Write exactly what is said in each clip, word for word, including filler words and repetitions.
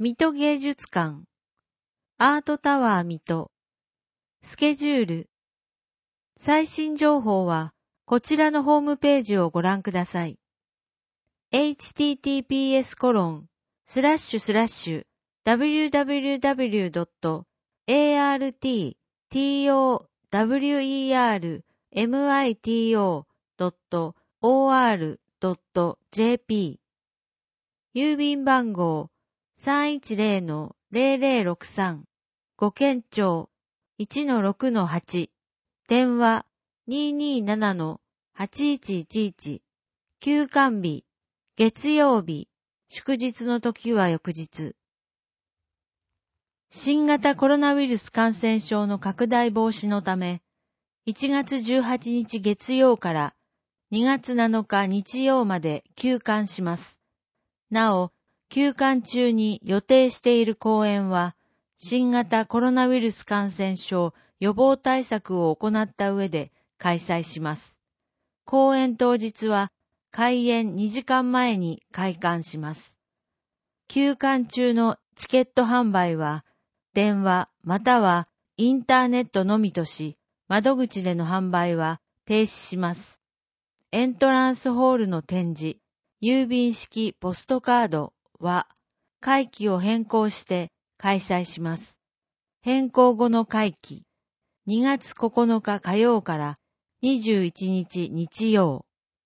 水戸芸術館、アートタワー水戸、スケジュール。最新情報はこちらのホームページをご覧ください。エイチティーティーピーエスコロンスラッシュスラッシュダブリューダブリューダブリュードットエーアールティーティーオーダブリューイーアールエムアイティーオードットオーアールドットジェーピー 郵便番号 さんいちゼロ ゼロゼロろくさん ご県庁 いちのろくのはち 電話 にーにーななのはちいちいちいち 休館日月曜日祝日の時は翌日。新型コロナウイルス感染症の拡大防止のため、いちがつじゅうはちにち月曜からにがつなのか日曜まで休館します。なお、休館中に予定している公演は、新型コロナウイルス感染症予防対策を行った上で開催します。公演当日は、開演にじかんまえに開館します。休館中のチケット販売は、電話またはインターネットのみとし、窓口での販売は停止します。エントランスホールの展示、郵便式ポストカードは、会期を変更して開催します。変更後の会期、にがつここのか火曜からにじゅういちにち日曜。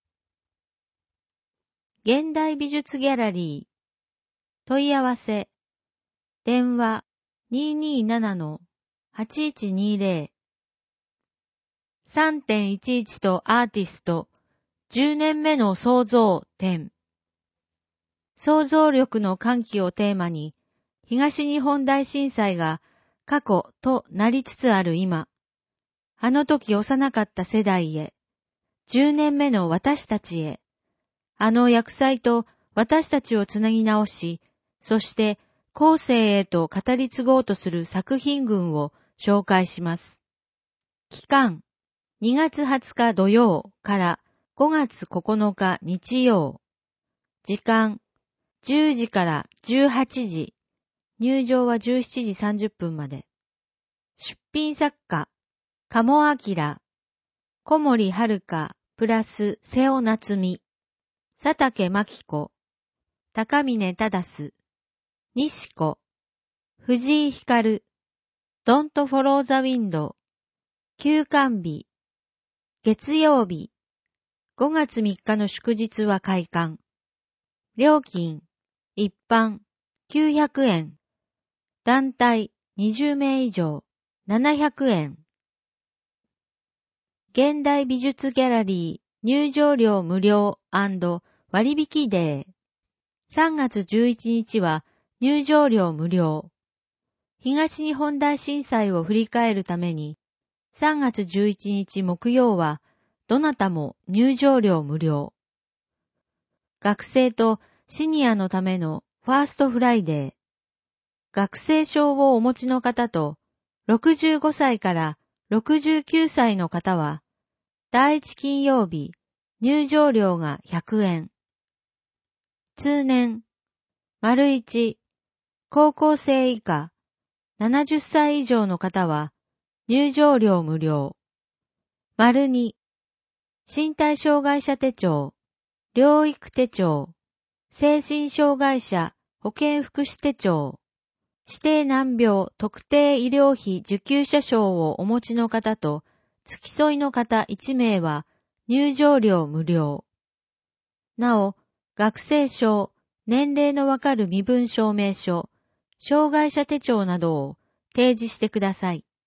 現代美術ギャラリー。問い合わせ。電話 にーにーななのはちいちにーゼロ。さんてんいちいち とアーティスト。じゅうねんめの創造展。想像力の喚起をテーマに、東日本大震災が過去となりつつある今、あの時幼かった世代へ、じゅうねんめの私たちへ、あの厄災と私たちをつなぎ直し、そして後世へと語り継ごうとする作品群を紹介します。期間、にがつはつか土曜からごがつここのか日曜。時間、じゅうじからじゅうはちじ。入場はじゅうしちじさんじゅっぷんまで。出品作家、鴨明、小森遥プラス瀬尾夏美、佐竹真希子、高峰忠、西子、藤井光、Don't Follow the Wind、休館日、月曜日、ごがつみっかの祝日は開館。料金、一般、きゅうひゃくえん。団体、にじゅうめい以上、ななひゃくえん。現代美術ギャラリー、入場料無料&割引デー。さんがつじゅういちにちは入場料無料。東日本大震災を振り返るために、さんがつじゅういちにち木曜は、どなたも入場料無料。学生とシニアのためのファーストフライデー。学生証をお持ちの方と、ろくじゅうごさいからろくじゅうきゅうさいの方は、第一金曜日、入場料がひゃくえん。通年、丸一、高校生以下、ななじゅっさい以上の方は、入場料無料。丸二、身体障害者手帳、療育手帳、精神障害者保健福祉手帳、指定難病特定医療費受給者証をお持ちの方と、付き添いの方いちめいは入場料無料。なお、学生証、年齢のわかる身分証明書、障害者手帳などを提示してください。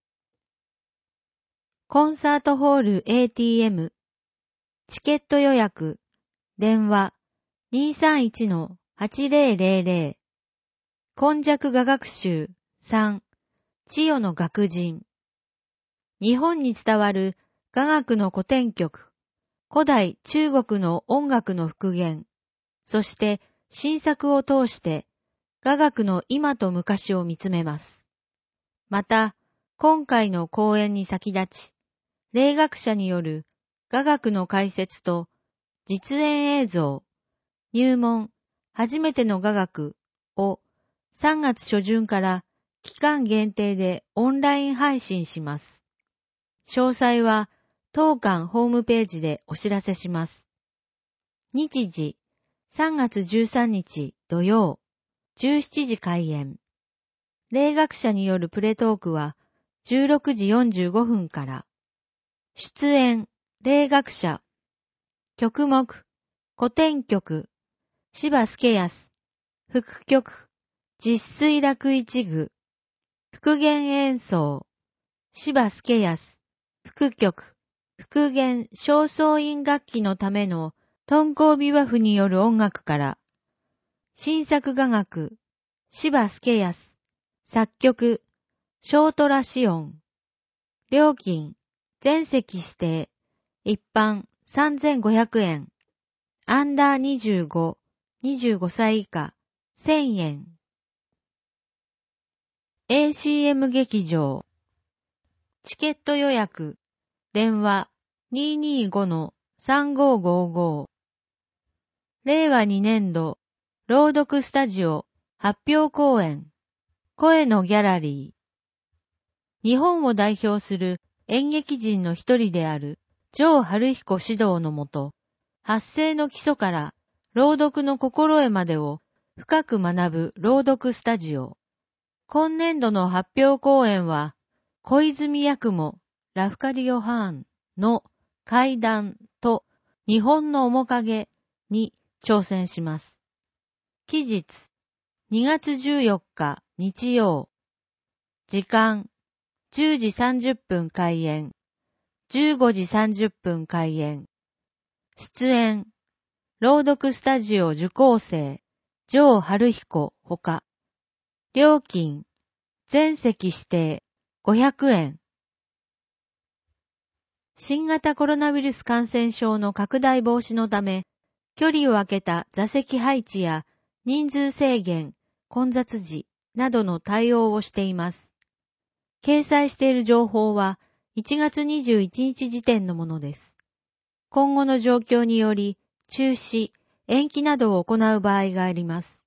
コンサートホール エーティーエム、チケット予約、電話 にーさんいちのはちぜろぜろぜろ。今昔雅楽集さん、千代の楽人。日本に伝わる雅楽の古典曲、古代中国の音楽の復元、そして新作を通して雅楽の今と昔を見つめます。また、今回の公演に先立ち、霊学者による雅楽の解説と実演映像、入門、初めての雅楽をさんがつ初旬から期間限定でオンライン配信します。詳細は当館ホームページでお知らせします。日時、さんがつじゅうさんにち土曜、じゅうしちじ開演。霊学者によるプレトークはじゅうろくじよんじゅうごふんから。出演、霊学者。曲目、古典曲、柴助康。副曲、実水楽一具。復元演奏、柴助康。副曲、復元正倉院楽器のための敦煌琵琶譜による音楽から。新作雅楽、柴助康。作曲、ショートラシオン。料金、全席指定。一般さんぜんごひゃくえん。アンダーにじゅうご、にじゅうごさい以下、せんえん。エーシーエム 劇場。チケット予約。電話 にーにーごのさんごーごーごー。れいわにねんど、朗読スタジオ、発表公演。声のギャラリー。日本を代表する演劇人の一人である、城春彦指導のもと、発声の基礎から朗読の心得までを深く学ぶ朗読スタジオ。今年度の発表公演は、小泉八雲、ラフカディオ・ハーンの怪談と日本の面影に挑戦します。期日、にがつじゅうよっか日曜。時間、じゅうじさんじゅっぷん開演。じゅうごじさんじゅっぷん開演。出演、朗読スタジオ受講生、城春彦ほか。料金、全席指定、ごひゃくえん。新型コロナウイルス感染症の拡大防止のため、距離を空けた座席配置や人数制限、混雑時などの対応をしています。掲載している情報はいちがつにじゅういちにち時点のものです。今後の状況により中止、延期などを行う場合があります。